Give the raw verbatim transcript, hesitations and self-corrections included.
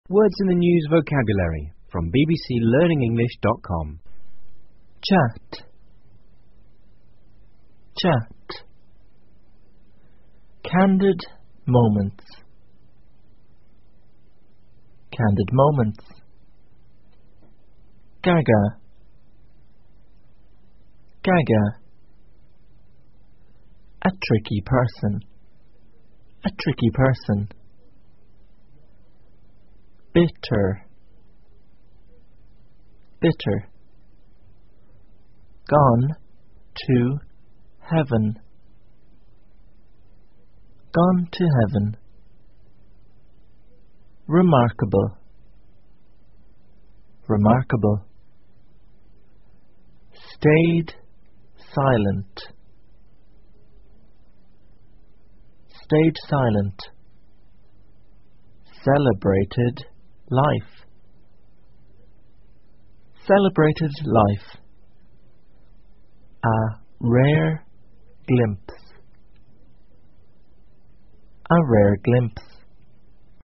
Words in the News vocabulary from b b c learning english dot com. Chat. Chat. Candid moments. Candid moments. Gaga. Gaga. A tricky person. A tricky person. Bitter. Bitter. Gone to heaven. Gone to heaven. Remarkable. Remarkable. Stayed silent. Stayed silent. Celebrated life. Celebrated life. A rare glimpse. A rare glimpse.